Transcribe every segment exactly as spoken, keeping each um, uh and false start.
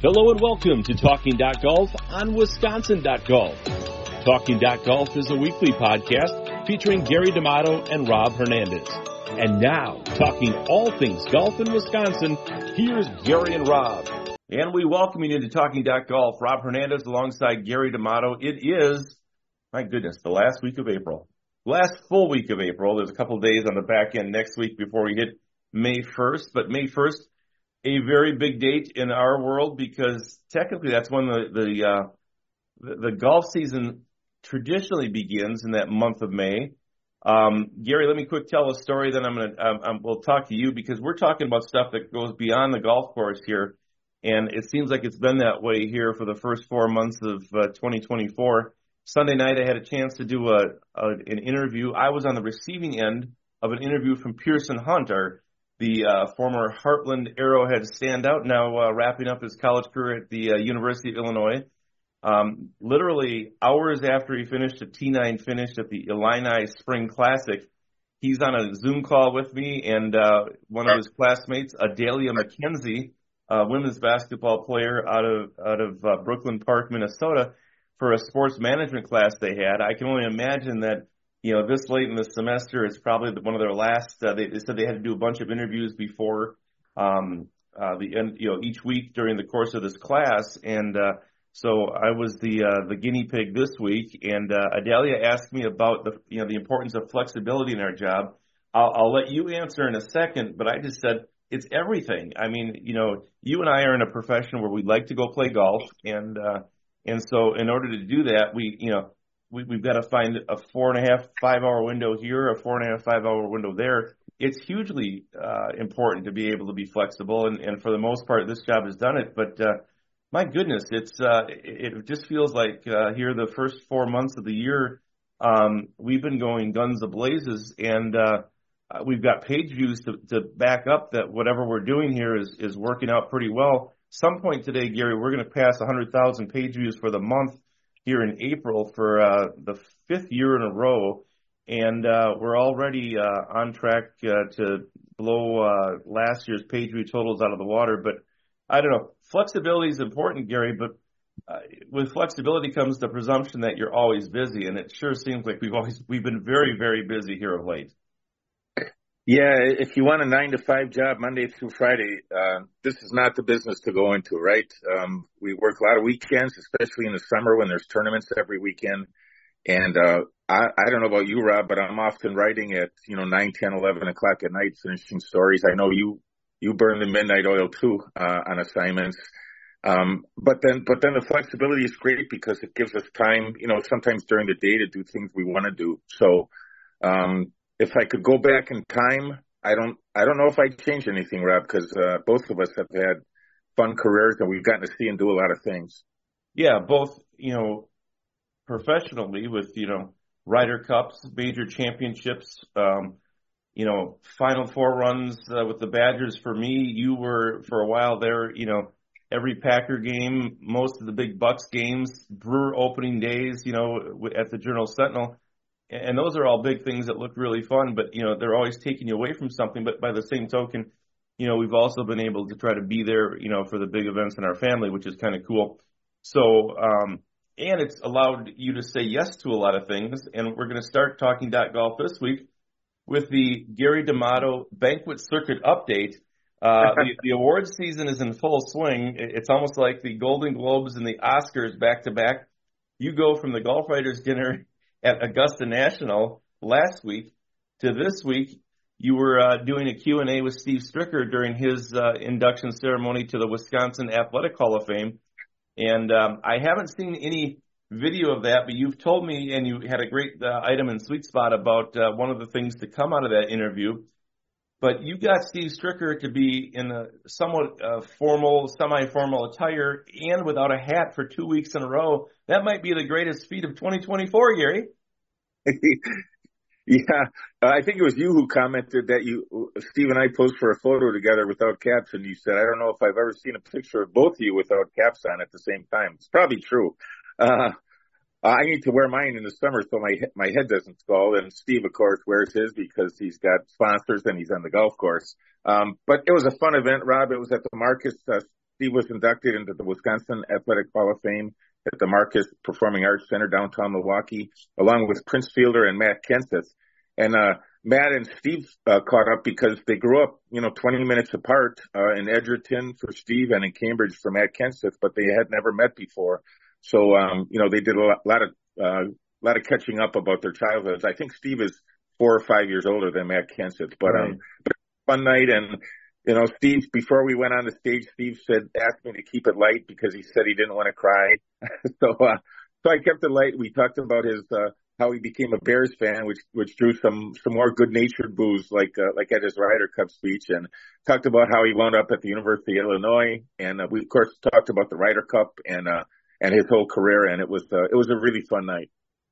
Hello and welcome to Talking Golf on Wisconsin Golf. Talking Golf is a weekly podcast featuring Gary D'Amato and Rob Hernandez. And now, talking all things golf in Wisconsin, here's Gary and Rob. And we welcome you into Talking Golf. Rob Hernandez alongside Gary D'Amato. It is, my goodness, the last week of April. Last full week of April. There's a couple of days on the back end next week before we hit May first. But May first, a very big date in our world because technically that's when the the, uh, the, the golf season traditionally begins in that month of May. Um, Gary, let me quick tell a story, then I'm going to um, um, we'll talk to you because we're talking about stuff that goes beyond the golf course here. And it seems like it's been that way here for the first four months of uh, twenty twenty-four. Sunday night, I had a chance to do a, a an interview. I was on the receiving end of an interview from Pearson Hunt, our, the uh, former Heartland Arrowhead standout, now uh, wrapping up his college career at the uh, University of Illinois. Um, literally hours after he finished a T nine finish at the Illini Spring Classic, he's on a Zoom call with me and uh, one of his classmates, Adalia McKenzie, a women's basketball player out of out of uh, Brooklyn Park, Minnesota, for a sports management class they had. I can only imagine that, you know, this late in the semester, it's probably one of their last. Uh, they, they said they had to do a bunch of interviews before um, uh, the end, you know, each week during the course of this class. And uh, so I was the uh, the guinea pig this week. And uh, Adalia asked me about the, you know, the importance of flexibility in our job. I'll, I'll let you answer in a second, but I just said it's everything. I mean, you know, you and I are in a profession where we like to go play golf, and uh, And so in order to do that, we, you know, we, we've got to find a four and a half, five hour window here, a four and a half, five hour window there. It's hugely uh, important to be able to be flexible. And, and for the most part, this job has done it. But uh, my goodness, it's uh, it, it just feels like uh, here the first four months of the year, um, we've been going guns a-blazes. And uh, we've got page views to, to back up that whatever we're doing here is, is working out pretty well. Some point today, Gary, we're going to pass one hundred thousand page views for the month here in April for uh, the fifth year in a row. And uh, we're already uh, on track uh, to blow uh, last year's page view totals out of the water. But I don't know. Flexibility is important, Gary, but uh, with flexibility comes the presumption that you're always busy. And it sure seems like we've always we've been very, very busy here of late. Yeah, if you want a nine to five job Monday through Friday, uh, this is not the business to go into, right? Um, we work a lot of weekends, especially in the summer when there's tournaments every weekend. And, uh, I, I don't know about you, Rob, but I'm often writing at, you know, nine, ten, eleven o'clock at night, finishing stories. I know you, you burn the midnight oil too, uh, on assignments. Um, but then, but then the flexibility is great because it gives us time, you know, sometimes during the day to do things we want to do. So, um, if I could go back in time, I don't, I don't know if I'd change anything, Rob, because uh, both of us have had fun careers and we've gotten to see and do a lot of things. Yeah, both, you know, professionally with, you know, Ryder Cups, major championships, um, you know, Final Four runs uh, with the Badgers. For me, you were for a while there, you know, every Packer game, most of the big Bucks games, Brewer opening days, you know, at the Journal Sentinel. And those are all big things that look really fun, but, you know, they're always taking you away from something. But by the same token, you know, we've also been able to try to be there, you know, for the big events in our family, which is kind of cool. So, um, and it's allowed you to say yes to a lot of things. And we're going to start Talking Golf this week with the Gary D'Amato Banquet Circuit update. Uh, the, the awards season is in full swing. It's almost like the Golden Globes and the Oscars back to back. You go from the Golf Writers Dinner at Augusta National last week to this week. You were uh, doing a Q and A with Steve Stricker during his uh, induction ceremony to the Wisconsin Athletic Hall of Fame. And um, I haven't seen any video of that, but you've told me, and you had a great uh, item in Sweet Spot about uh, one of the things to come out of that interview. But you got Steve Stricker to be in a somewhat uh, formal, semi-formal attire and without a hat for two weeks in a row. That might be the greatest feat of twenty twenty-four, Gary. Yeah, uh, I think it was you who commented that you, Steve and I posed for a photo together without caps, and you said, I don't know if I've ever seen a picture of both of you without caps on at the same time. It's probably true. Uh, I need to wear mine in the summer so my my head doesn't scald, and Steve, of course, wears his because he's got sponsors and he's on the golf course. Um, but it was a fun event, Rob. It was at the Marcus uh, Steve was inducted into the Wisconsin Athletic Hall of Fame at the Marcus Performing Arts Center downtown Milwaukee, along with Prince Fielder and Matt Kenseth. And uh, Matt and Steve uh, caught up because they grew up, you know, twenty minutes apart uh, in Edgerton for Steve and in Cambridge for Matt Kenseth, but they had never met before. So, um, you know, they did a lot, lot of uh, lot of catching up about their childhoods. I think Steve is four or five years older than Matt Kenseth, but right. um, but fun night. And you know, Steve, before we went on the stage, Steve said, asked me to keep it light because he said he didn't want to cry. so, uh, so I kept it light. We talked about his, uh, how he became a Bears fan, which, which drew some, some more good-natured boos like, uh, like at his Ryder Cup speech, and talked about how he wound up at the University of Illinois. And, uh, we of course talked about the Ryder Cup and, uh, and his whole career. And it was, uh, it was a really fun night.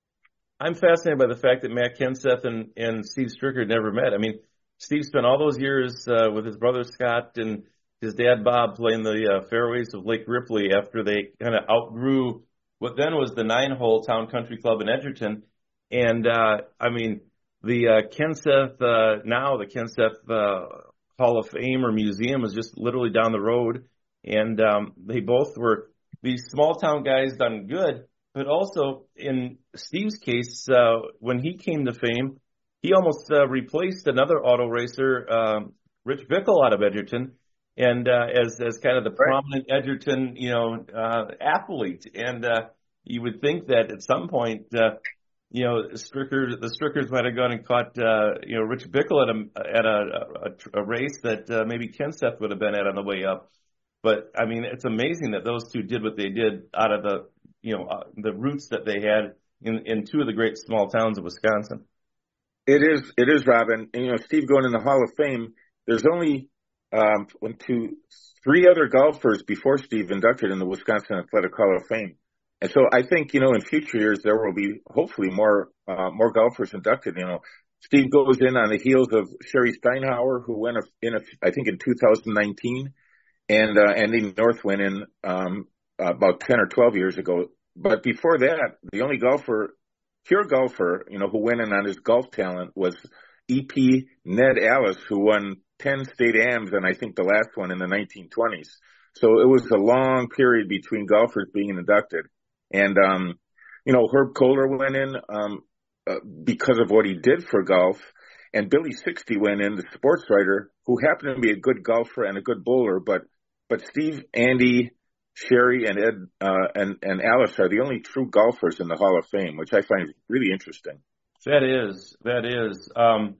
I'm fascinated by the fact that Matt Kenseth and, and Steve Stricker never met. I mean, Steve spent all those years uh, with his brother Scott and his dad Bob playing the uh, fairways of Lake Ripley after they kind of outgrew what then was the nine-hole Town Country Club in Edgerton. And, uh, I mean, the uh, Kenseth, uh, now the Kenseth uh, Hall of Fame or Museum is just literally down the road. And um, they both were these small-town guys done good, but also in Steve's case, uh, when he came to fame, he almost uh, replaced another auto racer, um, Rich Bickle out of Edgerton, and uh, as as kind of the right. prominent Edgerton, you know, uh, athlete. And uh, you would think that at some point, uh, you know, Stricker, the Strickers might have gone and caught, uh, you know, Rich Bickle at a at a, a, a race that uh, maybe Kenseth would have been at on the way up. But I mean, it's amazing that those two did what they did out of the, you know, uh, the roots that they had in in two of the great small towns of Wisconsin. It is, it is, Robin. And, you know, Steve going in the Hall of Fame, there's only um, one, two, three other golfers before Steve inducted in the Wisconsin Athletic Hall of Fame. And so I think, you know, in future years, there will be hopefully more, uh, more golfers inducted. You know, Steve goes in on the heels of Sherry Steinhauer, who went in, a, I think, in two thousand nineteen, and uh, Andy North went in um, about ten or twelve years ago. But before that, the only golfer pure golfer, you know, who went in on his golf talent was E P Ned Alice, who won ten state ams and I think the last one in the nineteen twenties. So it was a long period between golfers being inducted. And, um, you know, Herb Kohler went in, um, uh, because of what he did for golf. And Billy Sixty went in, the sports writer, who happened to be a good golfer and a good bowler. But, but Steve, Andy, Sherry and Ed uh, and and Alice are the only true golfers in the Hall of Fame, which I find really interesting. That is, that is. Um,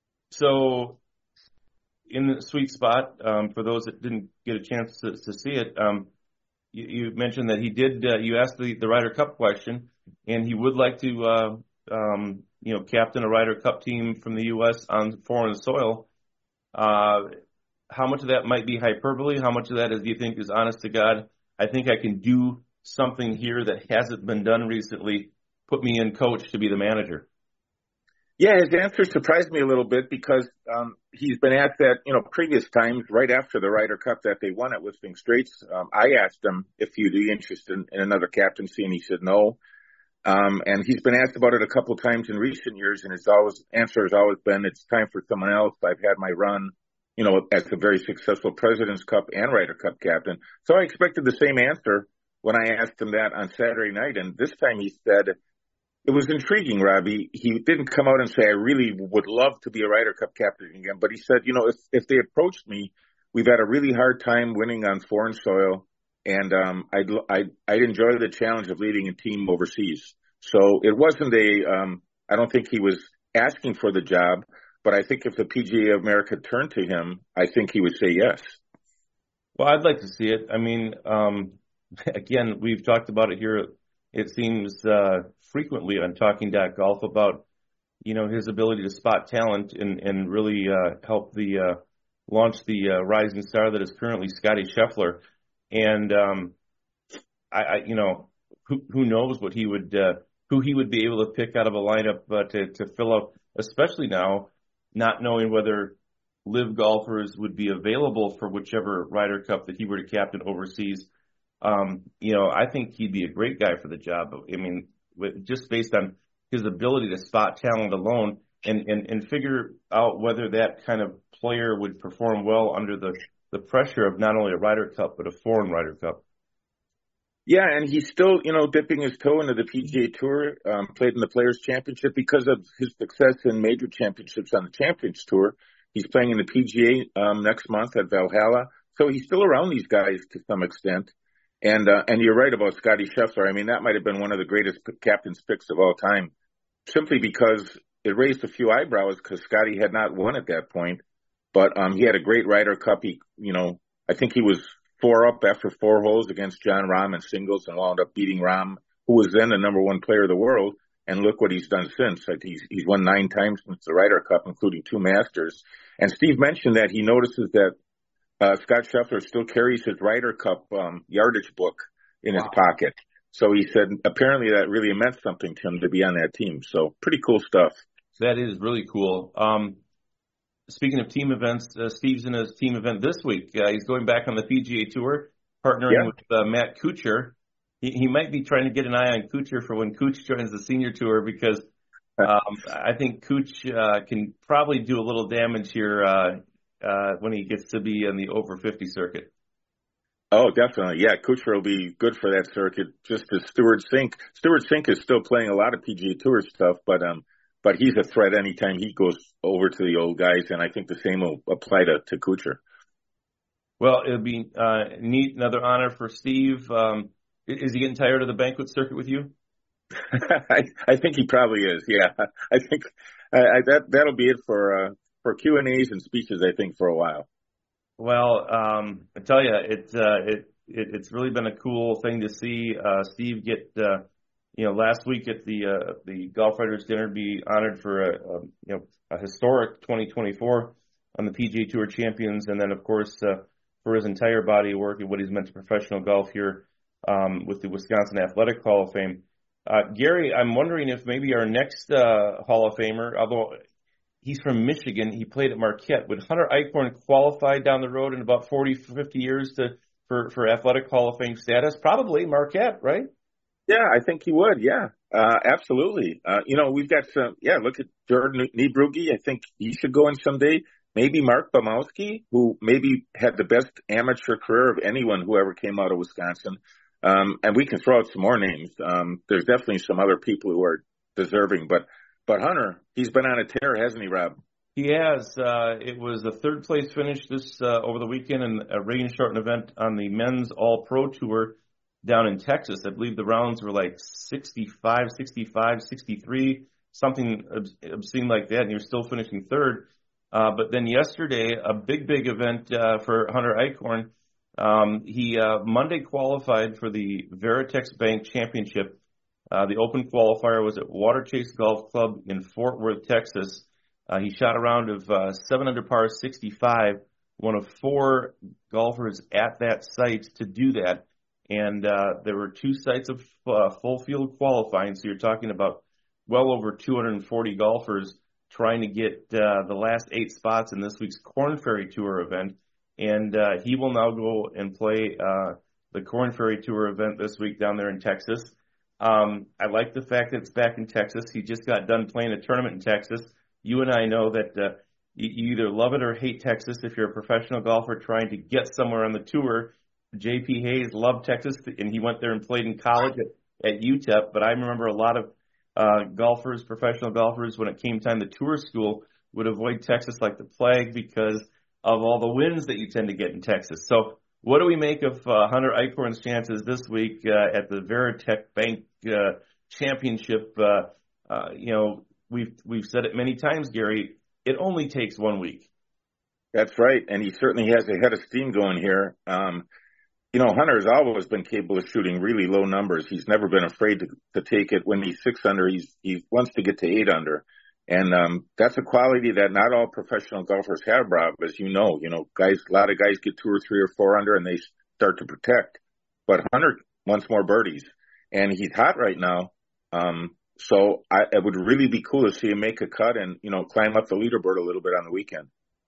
so, in the sweet spot, um, for those that didn't get a chance to, to see it, um, you, you mentioned that he did. Uh, you asked the, the Ryder Cup question, and he would like to, uh, um, you know, captain a Ryder Cup team from the U S on foreign soil. Uh, how much of that might be hyperbole? How much of that is, do you think, is honest to God? I think I can do something here that hasn't been done recently. Put me in coach to be the manager. Yeah, his answer surprised me a little bit because um, he's been asked that, you know, previous times right after the Ryder Cup that they won at Whistling Straits. Um, I asked him if he'd be interested in, in another captaincy, and he said no. Um, and he's been asked about it a couple times in recent years, and his always answer has always been, "It's time for someone else. I've had my run." You know, as a very successful President's Cup and Ryder Cup captain. So I expected the same answer when I asked him that on Saturday night. And this time he said, it was intriguing, Robbie. He didn't come out and say, I really would love to be a Ryder Cup captain again. But he said, you know, if, if they approached me, we've had a really hard time winning on foreign soil. And um, I'd, I'd, I'd enjoy the challenge of leading a team overseas. So it wasn't a, um, I don't think he was asking for the job. But I think if the P G A of America turned to him, I think he would say yes. Well, I'd like to see it. I mean, um, again, we've talked about it here. It seems uh, frequently on Talking Golf about, you know, his ability to spot talent and, and really uh, help the uh, launch the uh, rising star that is currently Scotty Scheffler. And um, I, I, you know, who who knows what he would uh, who he would be able to pick out of a lineup uh, to to fill up, especially now, not knowing whether live golfers would be available for whichever Ryder Cup that he were to captain overseas. Um, you know, I think he'd be a great guy for the job. I mean, with, just based on his ability to spot talent alone and, and, and figure out whether that kind of player would perform well under the the pressure of not only a Ryder Cup, but a foreign Ryder Cup. Yeah, and he's still, you know, dipping his toe into the P G A Tour, um, played in the Players' Championship because of his success in major championships on the Champions Tour. He's playing in the P G A um, next month at Valhalla. So he's still around these guys to some extent. And uh, and you're right about Scotty Scheffler. I mean, that might have been one of the greatest captain's picks of all time, simply because it raised a few eyebrows because Scotty had not won at that point. But um, he had a great Ryder Cup. He, you know, I think he was four up after four holes against Jon Rahm in singles and wound up beating Rahm, who was then the number one player of the world. And look what he's done since. Like he's, he's won nine times since the Ryder Cup, including two Masters. And Steve mentioned that he notices that uh, Scott Scheffler still carries his Ryder Cup um, yardage book in wow. his pocket. So he said apparently that really meant something to him to be on that team. So pretty cool stuff. That is really cool. Um, speaking of team events, uh, Steve's in his team event this week. Uh, he's going back on the P G A Tour, partnering yeah. with uh, Matt Kuchar. He, he might be trying to get an eye on Kuchar for when Kuch joins the senior tour because um, I think Kuch uh, can probably do a little damage here uh, uh, when he gets to be in the over fifty circuit. Oh, definitely. Yeah, Kuchar will be good for that circuit, just as Stewart Cink. Stewart Cink is still playing a lot of P G A Tour stuff, but um, but he's a threat anytime he goes over to the old guys, and I think the same will apply to, to Kuchar. Well, it'll be uh, neat, another honor for Steve. Um, is he getting tired of the banquet circuit with you? I, I think he probably is. Yeah, I think I, I, that that'll be it for uh, for Q and A's and speeches. I think for a while. Well, um, I tell you, it, uh, it it it's really been a cool thing to see uh, Steve get. Uh, you know, last week at the uh, the Golf Writers Dinner, be honored for a, a you know a historic twenty twenty-four on the P G A Tour Champions, and then of course uh, for his entire body of work and what he's meant to professional golf here um, with the Wisconsin Athletic Hall of Fame. Uh, Gary, I'm wondering if maybe our next uh, Hall of Famer, although he's from Michigan, he played at Marquette. Would Hunter Eichhorn qualify down the road in about forty, fifty years to for, for Athletic Hall of Fame status? Probably Marquette, right? Yeah, I think he would. Yeah, uh, absolutely. Uh, you know, we've got some, yeah, look at Jordan Niebrugge. I think he should go in someday. Maybe Mark Bumowski, who maybe had the best amateur career of anyone who ever came out of Wisconsin. Um, and we can throw out some more names. Um, there's definitely some other people who are deserving, but, but Hunter, he's been on a tear, hasn't he, Rob? He has. Uh, it was the third place finish this, uh, over the weekend in a rain shortened event on the men's all pro tour down in Texas. I believe the rounds were like sixty-five, sixty-five, sixty-three, something obscene like that. And you're still finishing third. Uh, but then yesterday, a big, big event, uh, for Hunter Eichhorn. Um, he, uh, Monday qualified for the Veritex Bank Championship. Uh, the open qualifier was at Water Chase Golf Club in Fort Worth, Texas. Uh, he shot a round of, uh, seven under par sixty-five, one of four golfers at that site to do that. And, uh, there were two sites of, uh, full field qualifying. So you're talking about well over two hundred forty golfers trying to get, uh, the last eight spots in this week's Korn Ferry Tour event. And, uh, he will now go and play, uh, the Korn Ferry Tour event this week down there in Texas. Um, I like the fact that it's back in Texas. He just got done playing a tournament in Texas. You and I know that, uh, you, you either love it or hate Texas if you're a professional golfer trying to get somewhere on the tour. J P Hayes loved Texas, and he went there and played in college at, at U T E P. But I remember a lot of uh, golfers, professional golfers, when it came time to tour school, would avoid Texas like the plague because of all the wins that you tend to get in Texas. So what do we make of uh, Hunter Eichhorn's chances this week uh, at the Veritex Bank uh, Championship? Uh, uh, you know, we've we've said it many times, Gary. It only takes one week. That's right, and he certainly has a head of steam going here. Um, You know, Hunter's always been capable of shooting really low numbers. He's never been afraid to, to take it. When he's six under, he's, he wants to get to eight under. And, um, that's a quality that not all professional golfers have, Rob, as you know. You know, guys, a lot of guys get two or three or four under and they start to protect. But Hunter wants more birdies. And he's hot right now. Um, so I, it would really be cool to see him make a cut and, you know, climb up the leaderboard a little bit on the weekend.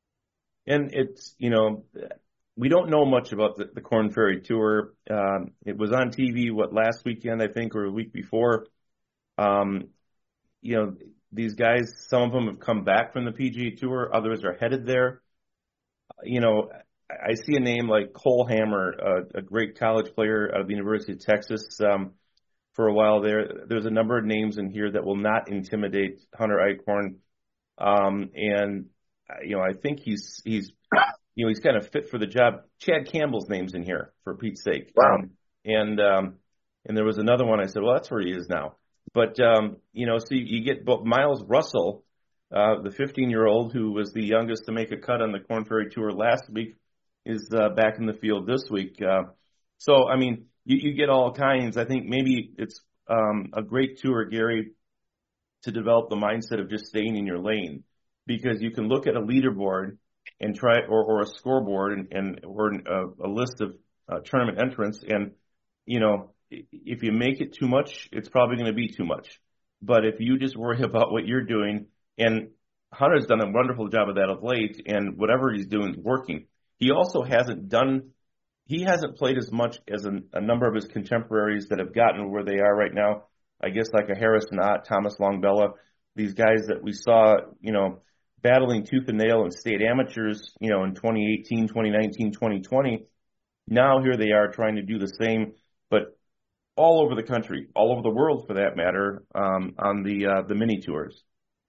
And it's, you know, we don't know much about the, the Korn Ferry Tour. Um, it was on T V, what, last weekend, I think, or a week before. Um, you know, these guys, some of them have come back from the P G A Tour. Others are headed there. You know, I see a name like Cole Hammer, uh, a great college player out of the University of Texas. Um, for a while there, there's a number of names in here that will not intimidate Hunter Eichhorn. Um, and, you know, I think he's, he's, you know, he's kind of fit for the job. Chad Campbell's name's in here, for Pete's sake. Wow. Um, and, um, and there was another one I said, well, that's where he is now. But, um, you know, so you, you get Miles Russell, uh, the fifteen-year-old who was the youngest to make a cut on the Korn Ferry Tour last week, is uh, back in the field this week. Uh, so, I mean, you, you get all kinds. I think maybe it's um, a great tour, Gary, to develop the mindset of just staying in your lane, because you can look at a leaderboard and try, or, or a scoreboard and, and or a, a list of uh, tournament entrants, and you know, if you make it too much, it's probably going to be too much. But if you just worry about what you're doing, and Hunter's done a wonderful job of that of late, and whatever he's doing is working. He also hasn't done, he hasn't played as much as a, a number of his contemporaries that have gotten where they are right now. I guess like a Harrison Ott, Thomas Longbella, these guys that we saw, you know, battling tooth and nail in state amateurs, you know, in twenty eighteen, twenty nineteen, twenty twenty. Now here they are trying to do the same, but all over the country, all over the world for that matter, um, on the uh, the mini tours.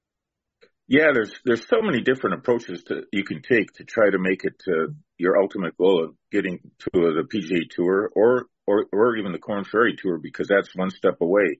Yeah, there's there's so many different approaches to you can take to try to make it to your ultimate goal of getting to the P G A Tour or or or even the Korn Ferry Tour, because that's one step away.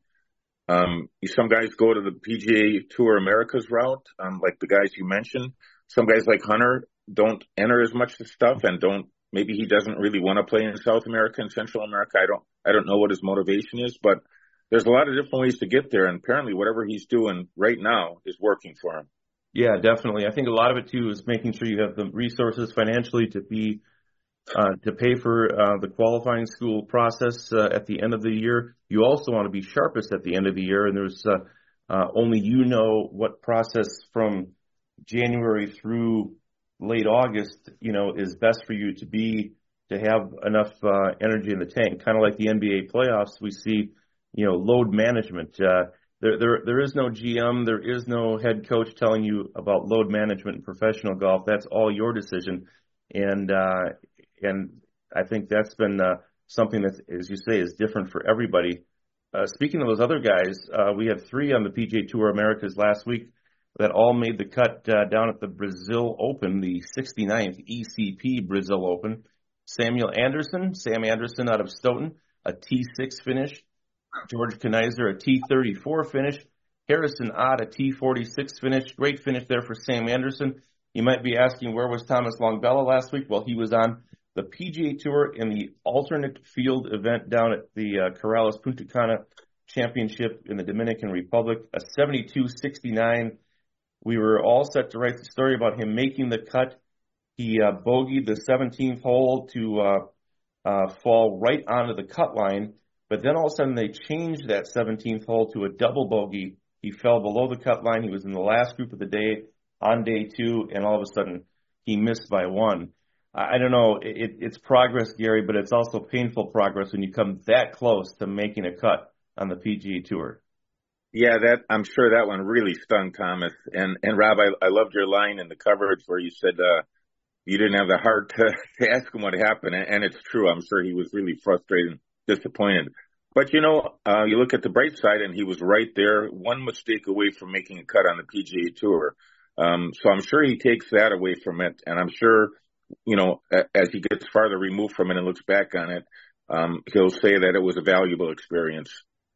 Um, some guys go to the P G A Tour Americas route, um, like the guys you mentioned. Some guys like Hunter don't enter as much stuff and don't. Maybe he doesn't really want to play in South America and Central America. I don't. I don't know what his motivation is, but there's a lot of different ways to get there, and apparently whatever he's doing right now is working for him. Yeah, definitely. I think a lot of it too is making sure you have the resources financially to be uh, to pay for uh, the qualifying school process uh, at the end of the year. You also want to be sharpest at the end of the year, and there's uh, uh, only you know what process from January through late August, you know, is best for you to be to have enough uh, energy in the tank. Kind of like the N B A playoffs, we see, you know, load management. Uh, There, there, there is no G M. There is no head coach telling you about load management in professional golf. That's all your decision, and uh, and I think that's been uh, something that, as you say, is different for everybody. Uh, speaking of those other guys, uh, we had three on the P G A Tour Americas last week that all made the cut uh, down at the Brazil Open, the sixty-ninth E C P Brazil Open. Samuel Anderson, Sam Anderson out of Stoughton, a T six finish. George Kanizer, a T thirty-four finish. Harrison Ott, a T forty-six finish. Great finish there for Sam Anderson. You might be asking, where was Thomas Longbella last week? Well, he was on the P G A Tour in the alternate field event down at the uh, Corrales Punta Cana Championship in the Dominican Republic, a seventy-two sixty-nine. We were all set to write the story about him making the cut. He uh, bogeyed the seventeenth hole to uh, uh, fall right onto the cut line. But then all of a sudden they changed that seventeenth hole to a double bogey. He fell below the cut line. He was in the last group of the day on day two, and all of a sudden he missed by one. I don't know. It, it's progress, Gary, but it's also painful progress when you come that close to making a cut on the P G A Tour. Yeah, that I'm sure that one really stung Thomas. And and Rob, I, I loved your line in the coverage where you said uh, you didn't have the heart to, to ask him what happened, and, and it's true. I'm sure he was really frustrated and disappointed. But, you know, uh, you look at the bright side, and he was right there, one mistake away from making a cut on the P G A Tour. Um, so I'm sure he takes that away from it, and I'm sure, you know, as he gets farther removed from it and looks back on it, um, he'll say that it was a valuable experience.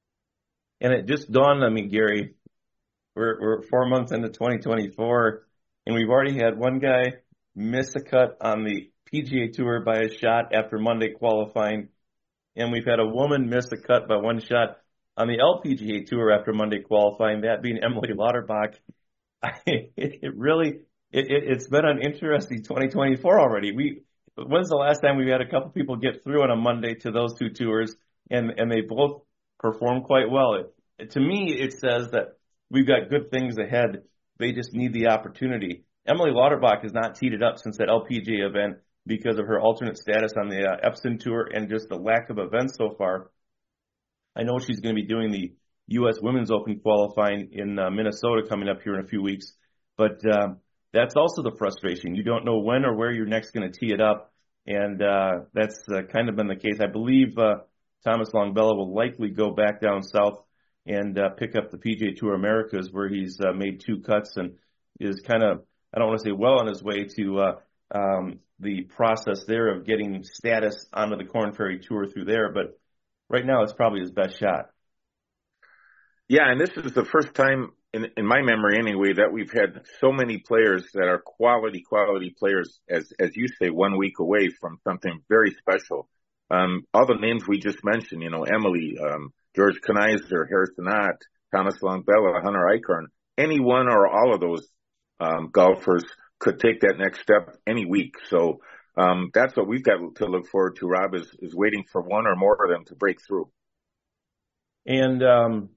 And it just dawned on me, Gary, we're, we're four months into twenty twenty-four, and we've already had one guy miss a cut on the P G A Tour by a shot after Monday qualifying. And we've had a woman miss a cut by one shot on the L P G A Tour after Monday qualifying, that being Emily Lauterbach. it, it really, it, it, it's been an interesting twenty twenty-four already. We, when's the last time we had a couple people get through on a Monday to those two tours, and, and they both performed quite well? It, it, to me, it says that we've got good things ahead. They just need the opportunity. Emily Lauterbach has not teed it up since that L P G A event, because of her alternate status on the uh, Epson Tour and just the lack of events so far. I know she's going to be doing the U S Women's Open qualifying in uh, Minnesota coming up here in a few weeks, but uh, that's also the frustration. You don't know when or where you're next going to tee it up. and uh, that's uh, kind of been the case. I believe uh, Thomas Longbella will likely go back down south and uh, pick up the P G A Tour Americas, where he's uh, made two cuts and is kind of, I don't want to say well on his way to uh, um, the process there of getting status onto the Korn Ferry Tour through there. But right now, it's probably his best shot. Yeah, and this is the first time in, in my memory anyway that we've had so many players that are quality, quality players, as as you say, one week away from something very special. Um, all the names we just mentioned, you know, Emily, um, George Kanizer, Harrison Ott, Thomas Longbella, Hunter Eichhorn, any one or all of those um, golfers could take that next step any week. So um, that's what we've got to look forward to, Rob, is, is waiting for one or more of them to break through. And um,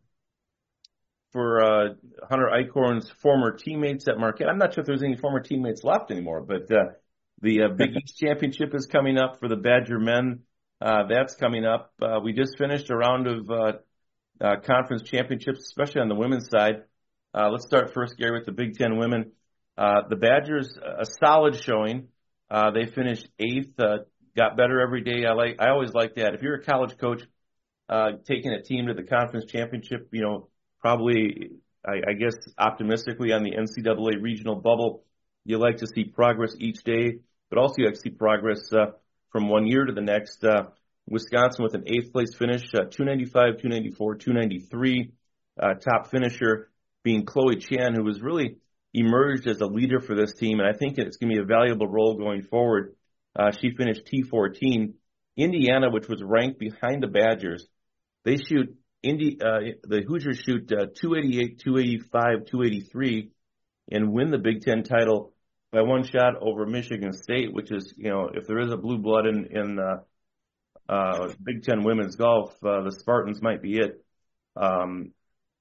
for uh, Hunter Eichhorn's former teammates at Marquette, I'm not sure if there's any former teammates left anymore, but uh, the uh, Big East Championship is coming up for the Badger men. Uh, that's coming up. Uh, we just finished a round of uh, uh, conference championships, especially on the women's side. Uh, let's start first, Gary, with the Big Ten women. Uh, the Badgers, a solid showing. Uh, they finished eighth, uh, got better every day. I like. I always like that. If you're a college coach, uh, taking a team to the conference championship, you know, probably, I, I guess, optimistically on the N C double A regional bubble, you like to see progress each day, but also you like to see progress uh, from one year to the next. Uh, Wisconsin with an eighth place finish, uh, two ninety-five, two ninety-four, two ninety-three. Uh, top finisher being Chloe Chan, who was really emerged as a leader for this team, and I think it's going to be a valuable role going forward. Uh, she finished T fourteen. Indiana, which was ranked behind the Badgers, they shoot, Indi, uh, the Hoosiers shoot uh, two eighty-eight, two eighty-five, two eighty-three, and win the Big Ten title by one shot over Michigan State, which is, you know, if there is a blue blood in, in uh, uh, Big Ten women's golf, uh, the Spartans might be it. Um,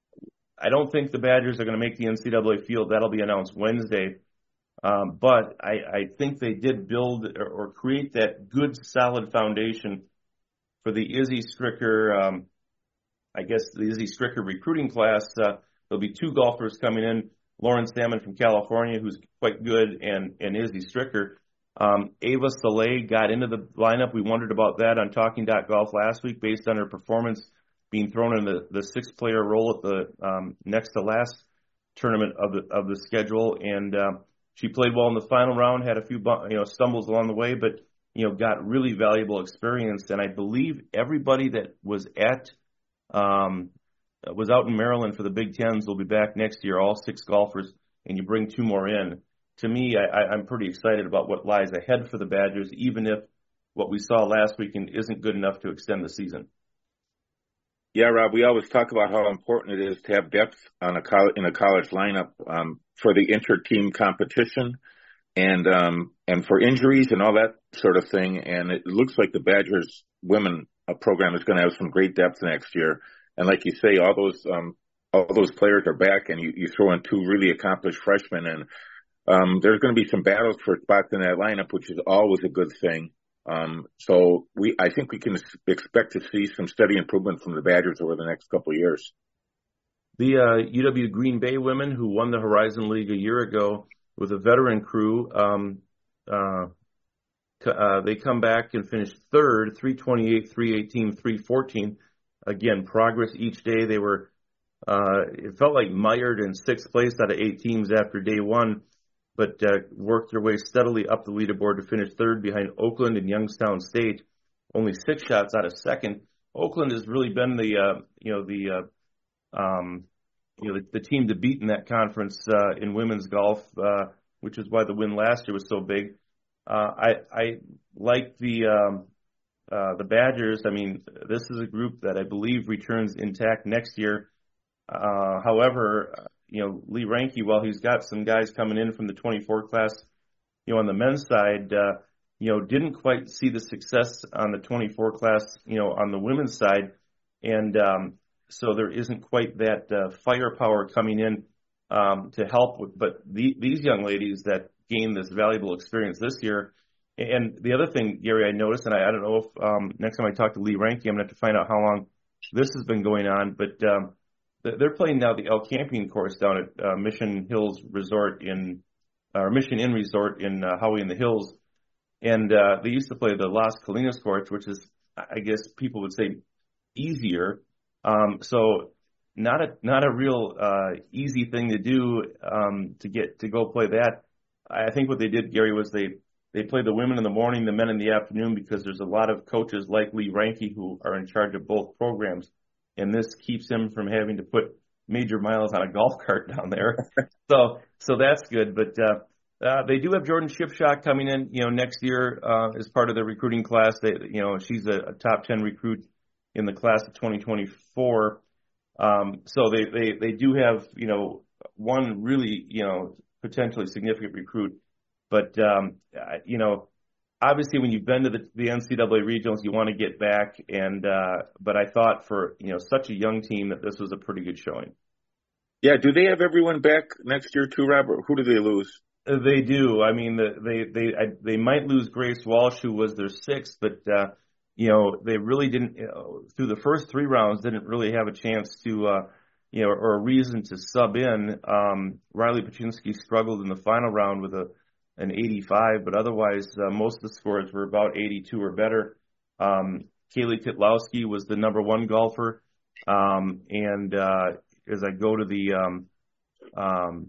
I don't think the Badgers are going to make the N C double A field. That'll be announced Wednesday. Um, but I, I think they did build or, or create that good, solid foundation for the Izzy Stricker, um, I guess the Izzy Stricker recruiting class. Uh, there'll be two golfers coming in, Lauren Salmon from California, who's quite good, and, and Izzy Stricker. Um, Ava Soleil got into the lineup. We wondered about that on Talking Golf last week based on her performance being thrown in the, the six-player role at the um, next to last tournament of the of the schedule, and uh, she played well in the final round. Had a few you know stumbles along the way, but you know got really valuable experience. And I believe everybody that was at um, was out in Maryland for the Big Tens will be back next year. All six golfers, and you bring two more in. To me, I, I'm pretty excited about what lies ahead for the Badgers, even if what we saw last weekend isn't good enough to extend the season. Yeah, Rob, we always talk about how important it is to have depth on a college, in a college lineup um, for the inter-team competition and um, and for injuries and all that sort of thing. And it looks like the Badgers women program is going to have some great depth next year. And like you say, all those um, all those players are back, and you, you throw in two really accomplished freshmen, and um, there's going to be some battles for spots in that lineup, which is always a good thing. Um, so we, I think we can expect to see some steady improvement from the Badgers over the next couple of years. The uh, U W Green Bay women, who won the Horizon League a year ago with a veteran crew, um, uh, uh, they come back and finish third, three twenty-eight, three eighteen, three fourteen. Again, progress each day. They were, uh, it felt like mired in sixth place out of eight teams after day one, but uh, worked their way steadily up the leaderboard to finish third behind Oakland and Youngstown State, only six shots out of second. Oakland has really been the, uh, you know, the, uh, um, you know, the, the team to beat in that conference uh, in women's golf, uh, which is why the win last year was so big. Uh, I, I like the, um, uh, the Badgers. I mean, this is a group that I believe returns intact next year. Uh, however, you know, Lee Ranke, while he's got some guys coming in from the twenty-four class, you know, on the men's side, uh, you know, didn't quite see the success on the twenty-four class, you know, on the women's side. And um, so there isn't quite that uh, firepower coming in um, to help with, but the, these young ladies that gained this valuable experience this year. And the other thing, Gary, I noticed, and I, I don't know if um, next time I talk to Lee Ranke, I'm going to have to find out how long this has been going on, but um, they're playing now the El Campion course down at uh, Mission Hills Resort in, or Mission Inn Resort in uh, Howey in the Hills. and uh, they used to play the Las Colinas courts, which is, I guess people would say, easier. Um, so not a not a real uh, easy thing to do um, to get to go play that. I think what they did, Gary, was they they played the women in the morning, the men in the afternoon, because there's a lot of coaches like Lee Reinke who are in charge of both programs, and this keeps him from having to put major miles on a golf cart down there. so so that's good. But uh, uh, they do have Jordan Shipshock coming in, you know, next year uh, as part of the recruiting class. They, you know, she's a, a top ten recruit in the class of twenty twenty-four. Um, so they, they, they do have, you know, one really, you know, potentially significant recruit. But, um, you know, obviously when you've been to the, the N C double A regionals, you want to get back. And, uh, but I thought for, you know, such a young team that this was a pretty good showing. Yeah. Do they have everyone back next year too, Robert? Who do they lose? They do. I mean, the, they, they, I, they might lose Grace Walsh, who was their sixth, but, uh, you know, they really didn't, you know, through the first three rounds, didn't really have a chance to, uh, you know, or a reason to sub in. Um, Riley Paczynski struggled in the final round with a, an eighty-five, but otherwise, uh, most of the scores were about eighty-two or better. Um, Kaylee Kitlowski was the number one golfer. Um, and, uh, as I go to the, um, um,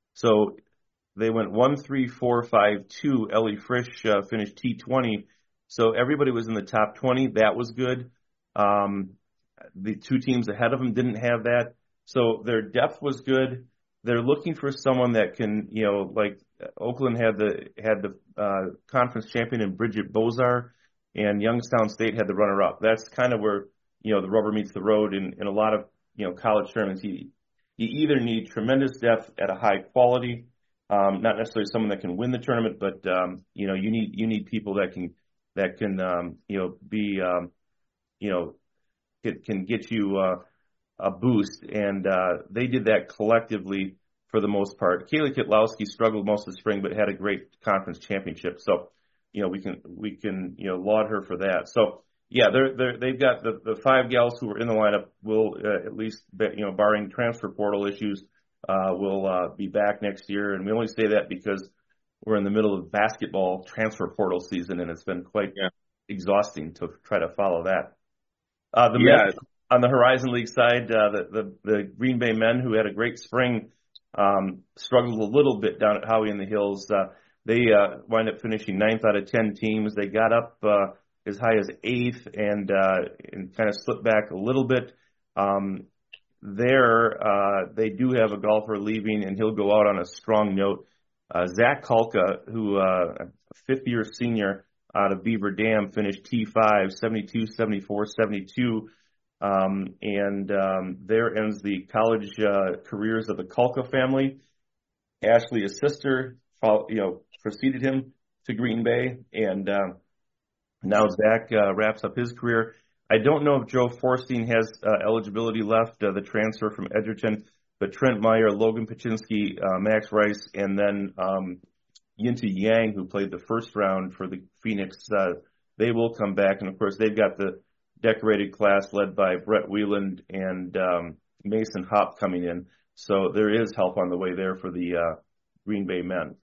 so they went one, three, four, five, two. Ellie Frisch, uh, finished T twenty. So everybody was in the top twenty. That was good. Um, the two teams ahead of them didn't have that. So their depth was good. They're looking for someone that can, you know, like Oakland had the had the uh, conference champion in Bridget Bozar, and Youngstown State had the runner-up. That's kind of where, you know, the rubber meets the road in, in a lot of, you know, college tournaments. You, you either need tremendous depth at a high quality, um, not necessarily someone that can win the tournament, but um, you know, you need you need people that can that can, um, you know, be, um, you know, can, can get you uh, a boost. And uh, they did that collectively for the most part. Kaylee Kitlowski struggled most of the spring, but had a great conference championship. So, you know, we can, we can, you know, laud her for that. So, yeah, they're, they're, they've got the, the five gals who were in the lineup will uh, at least, be, you know, barring transfer portal issues, uh, will uh, be back next year. And we only say that because we're in the middle of basketball transfer portal season, and it's been quite yeah. exhausting to try to follow that. Uh, the yeah. men on the Horizon League side, uh, the, the, the Green Bay men who had a great spring, um, struggled a little bit down at Howie in the Hills. Uh, they, uh, wind up finishing ninth out of ten teams. They got up, uh, as high as eighth and, uh, and kind of slipped back a little bit. Um, there, uh, they do have a golfer leaving, and he'll go out on a strong note. Uh, Zach Kalka, who, uh, a fifth year senior out of Beaver Dam, finished T five, seventy-two, seventy-four, seventy-two. Um, and, um, there ends the college, uh, careers of the Kalka family. Ashley, his sister, you know, preceded him to Green Bay, and, um, now Zach, uh, wraps up his career. I don't know if Joe Forstein has, uh, eligibility left, uh, the transfer from Edgerton. But Trent Meyer, Logan Paczynski, uh, Max Rice, and then um, Yinta Yang, who played the first round for the Phoenix, uh, they will come back. And, of course, they've got the decorated class led by Brett Wieland and um, Mason Hopp coming in. So there is help on the way there for the uh, Green Bay men.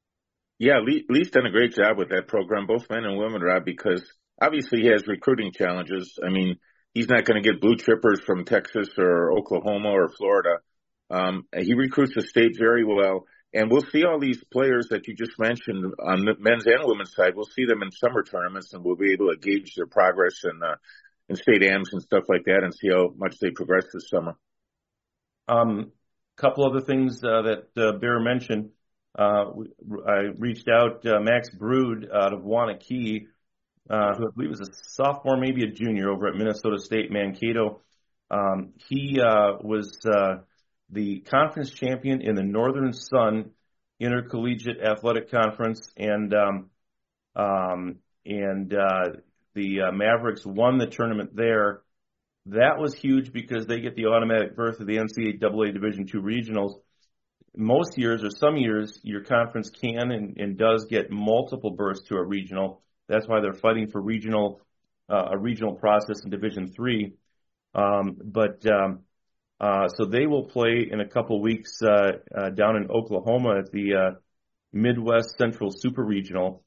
Yeah, Lee, Lee's done a great job with that program, both men and women, Rob, because obviously he has recruiting challenges. I mean, he's not going to get blue chippers from Texas or Oklahoma or Florida. Um, he recruits the state very well, and we'll see all these players that you just mentioned on the men's and women's side. We'll see them in summer tournaments, and we'll be able to gauge their progress in, uh, in state Ams and stuff like that, and see how much they progress this summer. Um, couple other things uh, that uh, Bear mentioned. Uh, I reached out uh, Max Brood out of Waunakee, uh, who I believe was a sophomore, maybe a junior, over at Minnesota State Mankato. Um, he uh, was uh, the conference champion in the Northern Sun Intercollegiate Athletic Conference, and um, um, and uh, the uh, Mavericks won the tournament there. That was huge because they get the automatic berth of the N C double A Division two regionals. Most years, or some years, your conference can and, and does get multiple berths to a regional. That's why they're fighting for regional uh, a regional process in Division three. Um, but um, uh, so they will play in a couple weeks uh, uh, down in Oklahoma at the uh, Midwest Central Super Regional.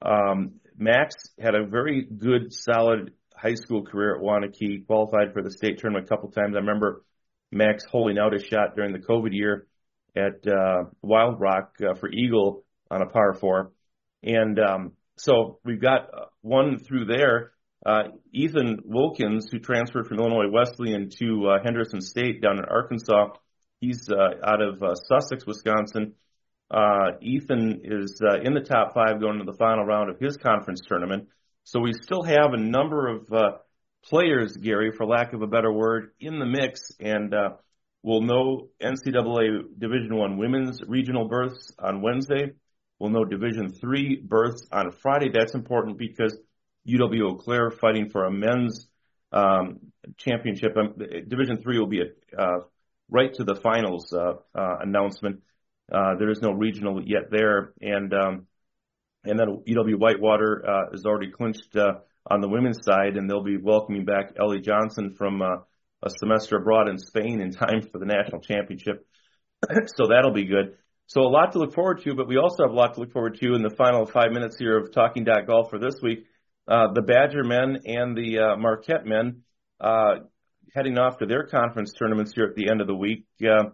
Um, Max had a very good, solid high school career at Waunakee, qualified for the state tournament a couple times. I remember Max holding out a shot during the COVID year at uh, Wild Rock uh, for Eagle on a par four. And um, so we've got one through there. Uh, Ethan Wilkins, who transferred from Illinois Wesleyan to uh, Henderson State down in Arkansas. He's uh, out of uh, Sussex, Wisconsin. Uh, Ethan is uh, in the top five going to the final round of his conference tournament. So we still have a number of uh, players, Gary, for lack of a better word, in the mix. And uh, we'll know N C double A Division One women's regional berths on Wednesday. We'll know Division Three berths on Friday. That's important because U W Eau Claire fighting for a men's um, championship. Um, Division Three will be a, uh, right to the finals uh, uh, announcement. Uh, there is no regional yet there, and um, and then U W Whitewater uh, is already clinched uh, on the women's side, and they'll be welcoming back Ellie Johnson from uh, a semester abroad in Spain in time for the national championship. So that'll be good. So a lot to look forward to, but we also have a lot to look forward to in the final five minutes here of Talking Dot Golf for this week. Uh, the Badger men and the uh, Marquette men uh, heading off to their conference tournaments here at the end of the week. Uh,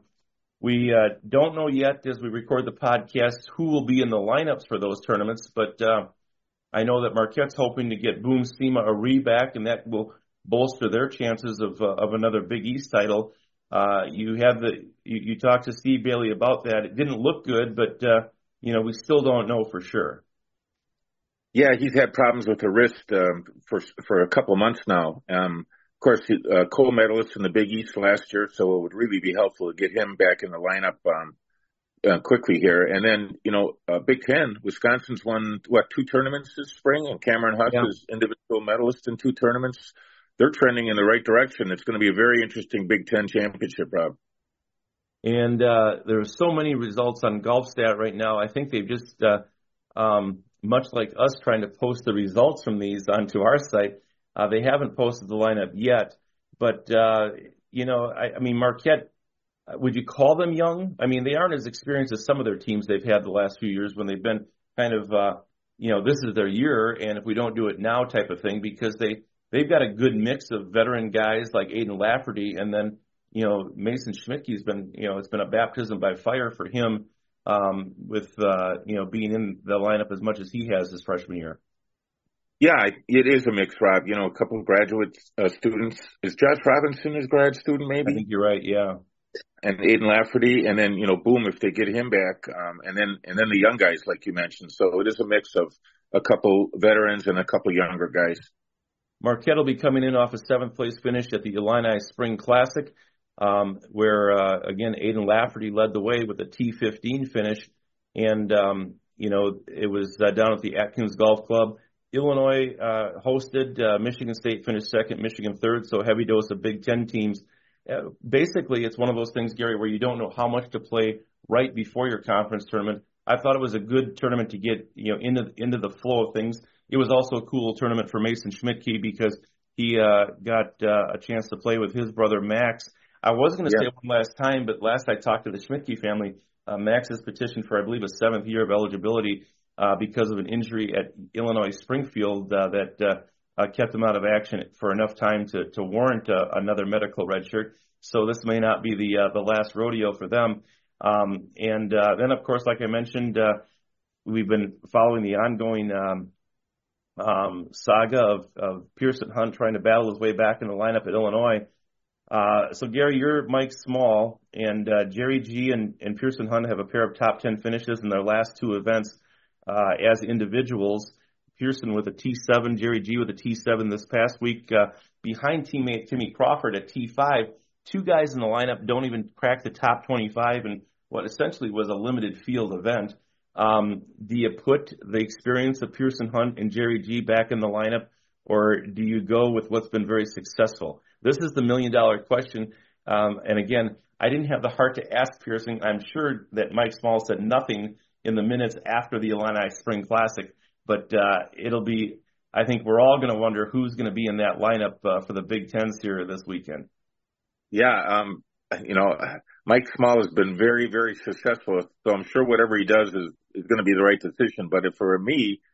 we uh, don't know yet as we record the podcast who will be in the lineups for those tournaments, but uh, I know that Marquette's hoping to get Boom Sema Ari back, and that will bolster their chances of uh, of another Big East title. Uh, you have the you, you talked to Steve Bailey about that. It didn't look good, but uh, you know we still don't know for sure. Yeah, he's had problems with the wrist um, for for a couple of months now. Um, of course, uh, co-medalist in the Big East last year, so it would really be helpful to get him back in the lineup um, uh, quickly here. And then, you know, uh, Big Ten, Wisconsin's won what two tournaments this spring, and Cameron Huss yeah. is individual medalist in two tournaments. They're trending in the right direction. It's going to be a very interesting Big Ten championship, Rob. And uh, there are so many results on GolfStat right now. I think they've just uh, um, much like us trying to post the results from these onto our site, uh, they haven't posted the lineup yet. But, uh, you know, I, I mean, Marquette, would you call them young? I mean, they aren't as experienced as some of their teams they've had the last few years when they've been kind of, uh, you know, this is their year, and if we don't do it now type of thing, because they, they've got a good mix of veteran guys like Aiden Lafferty, and then, you know, Mason Schmidtke's been, you know, it's been a baptism by fire for him. Um, with, uh, you know, being in the lineup as much as he has his freshman year. Yeah, it is a mix, Rob. You know, a couple of graduate uh, students. Is Josh Robinson his grad student, maybe? I think you're right, yeah. And Aiden Lafferty, and then, you know, Boom, if they get him back, um, and then and then the young guys, like you mentioned. So it is a mix of a couple veterans and a couple younger guys. Marquette will be coming in off a seventh place finish at the Illini Spring Classic. Um, where, uh, again, Aiden Lafferty led the way with a T fifteen finish. And, um, you know, it was uh, down at the Atkins Golf Club. Illinois uh, hosted. Uh, Michigan State finished second, Michigan third, so heavy dose of Big Ten teams. Uh, basically, it's one of those things, Gary, where you don't know how much to play right before your conference tournament. I thought it was a good tournament to get, you know, into, into the flow of things. It was also a cool tournament for Mason Schmidtke because he uh, got uh, a chance to play with his brother Max. I was going to yeah. say one last time, but last I talked to the Schmidtke family, uh, Max has petitioned for, I believe, a seventh year of eligibility uh, because of an injury at Illinois Springfield uh, that uh, uh, kept him out of action for enough time to, to warrant uh, another medical redshirt. So this may not be the uh, the last rodeo for them. Um, and uh, then, of course, like I mentioned, uh, we've been following the ongoing um, um, saga of, of Pearson Hunt trying to battle his way back in the lineup at Illinois. Uh, so, Gary, you're Mike Small, and uh, Jerry G and, and Pearson Hunt have a pair of top ten finishes in their last two events uh, as individuals. Pearson with a T seven, Jerry G with a T seven this past week, uh, behind teammate Timmy Crawford at T five. Two guys in the lineup don't even crack the top twenty-five in what essentially was a limited field event. Um, do you put the experience of Pearson Hunt and Jerry G back in the lineup, or do you go with what's been very successful? This is the million-dollar question. Um, and, again, I didn't have the heart to ask Pearson. I'm sure that Mike Small said nothing in the minutes after the Illini Spring Classic. But uh, it'll be – I think we're all going to wonder who's going to be in that lineup uh, for the Big Tens here this weekend. Yeah, um, you know, Mike Small has been very, very successful. So I'm sure whatever he does is, is going to be the right decision. But if for me –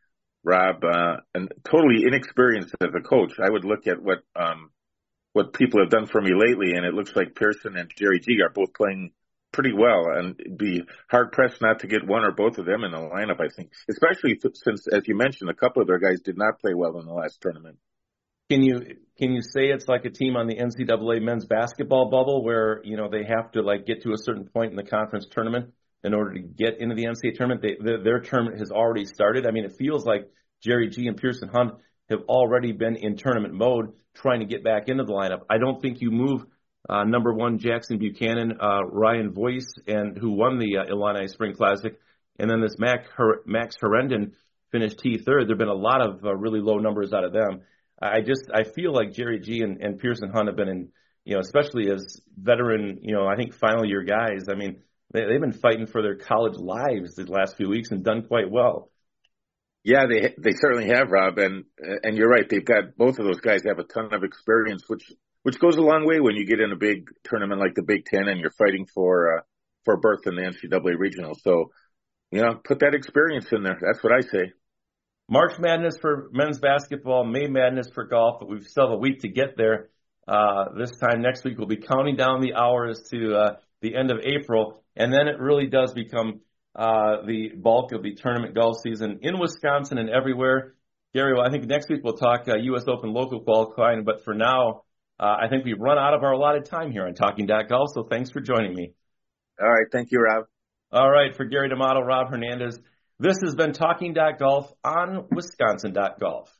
Rob, uh, and totally inexperienced as a coach. I would look at what um, what people have done for me lately, and it looks like Pearson and Jerry G are both playing pretty well, and it'd be hard pressed not to get one or both of them in the lineup. I think, especially since, as you mentioned, a couple of their guys did not play well in the last tournament. Can you can you say it's like a team on the N C double A men's basketball bubble where, you know, they have to like get to a certain point in the conference tournament in order to get into the N C double A tournament? They, their, their tournament has already started. I mean, it feels like Jerry G and Pearson Hunt have already been in tournament mode trying to get back into the lineup. I don't think you move uh, number one Jackson Buchanan, uh, Ryan Voice, and who won the uh, Illini Spring Classic, and then this Mac Her- Max Herendon finished T third. There have been a lot of uh, really low numbers out of them. I just I feel like Jerry G and, and Pearson Hunt have been in, you know, especially as veteran, you know, I think final year guys. I mean, they, they've been fighting for their college lives the last few weeks and done quite well. Yeah, they they certainly have, Rob, and and you're right. They've got both of those guys have a ton of experience, which which goes a long way when you get in a big tournament like the Big Ten and you're fighting for uh, for a berth in the N C double A regional. So, you know, put that experience in there. That's what I say. March Madness for men's basketball, May Madness for golf, but we still have a week to get there. Uh, this time next week, we'll be counting down the hours to uh, the end of April, and then it really does become uh, the bulk of the tournament golf season in Wisconsin and everywhere. Gary, well, I think next week we'll talk uh, U S Open local qualifying, but for now, uh, I think we've run out of our allotted time here on Talking Golf, so thanks for joining me. All right, thank you, Rob. All right, for Gary D'Amato, Rob Hernandez, this has been Talking Golf on Wisconsin Golf.